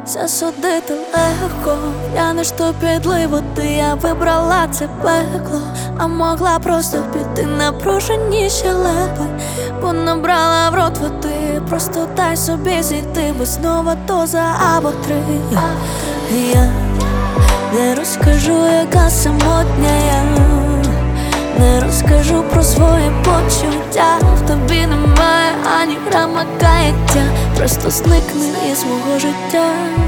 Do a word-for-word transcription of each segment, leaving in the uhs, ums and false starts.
Засудити легко, я не що підлий води, я вибрала це пекло, а могла просто піти напружені щелепи, бо набрала в рот води, просто дай собі зійти, бо знову доза або три. Я не розкажу, яка самотня я, не розкажу про свої почуття. В тобі немає ані грама каяття, просто зникни із мого життя.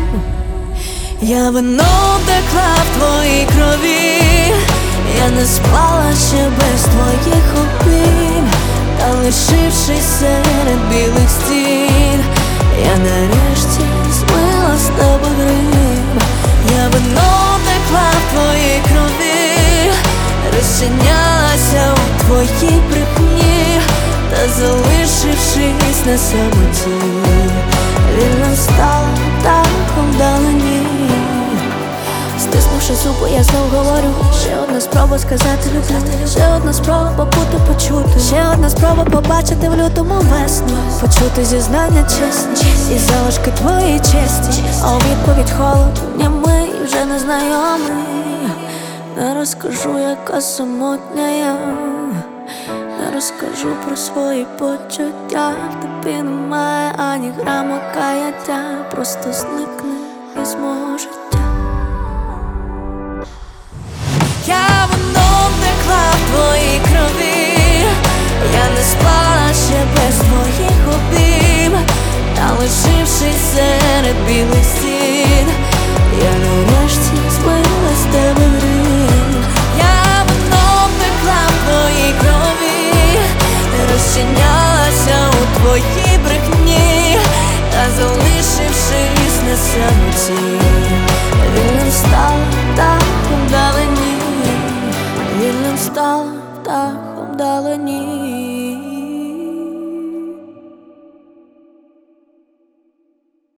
Я вино втекла в твоїй крові, я не спала ще без твоїх обійм, та лишившись серед білих стін, я нарешті змила з тебе грим. Я вино втекла в твоїй крові, розчинялася у твоїй брехні, та залишившись на самоті, вільно стала птахом вдалині. Стиснувши зуби, я знов говорю, ще одна спроба сказати люблю, ще одна спроба побути почути, ще одна спроба побачити в лютому весну, почути зізнання чесні і залишки твоєї честі, а у відповідь холод німий, вже незнайомий. Не розкажу, яка самотня я, не розкажу про свої почуття. В тобі немає ані грама каяття, просто зникни із мого життя.